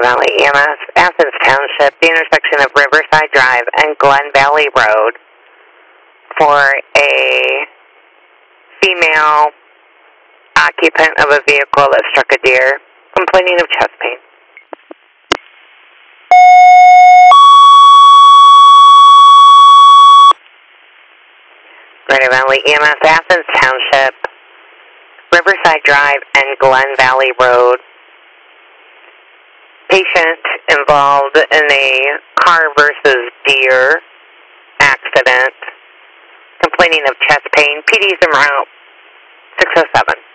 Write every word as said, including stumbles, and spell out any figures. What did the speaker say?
Valley E M S, Athens Township, the intersection of Riverside Drive and Glen Valley Road for a female occupant of a vehicle that struck a deer, complaining of chest pain. Greater Valley E M S, Athens Township, Riverside Drive and Glen Valley Road. Patient involved in a car versus deer accident, complaining of chest pain. P D's en route, six oh seven.